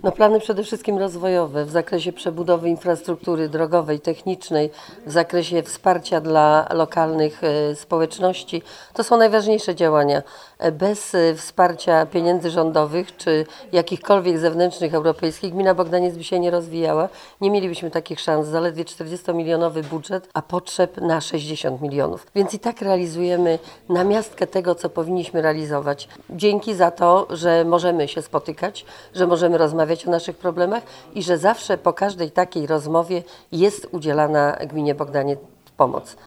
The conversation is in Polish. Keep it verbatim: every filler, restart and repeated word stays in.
No plany przede wszystkim rozwojowe w zakresie przebudowy infrastruktury drogowej, technicznej, w zakresie wsparcia dla lokalnych e, społeczności. To są najważniejsze działania. E, Bez e, wsparcia pieniędzy rządowych czy jakichkolwiek zewnętrznych europejskich gmina Bogdaniec by się nie rozwijała. Nie mielibyśmy takich szans. Zaledwie czterdziestomilionowy budżet, a potrzeb na sześćdziesiąt milionów. Więc i tak realizujemy namiastkę tego, co powinniśmy realizować. Dzięki za to, że możemy się spotykać, że możemy rozmawiać o naszych problemach i że zawsze po każdej takiej rozmowie jest udzielana gminie Bogdaniec pomoc.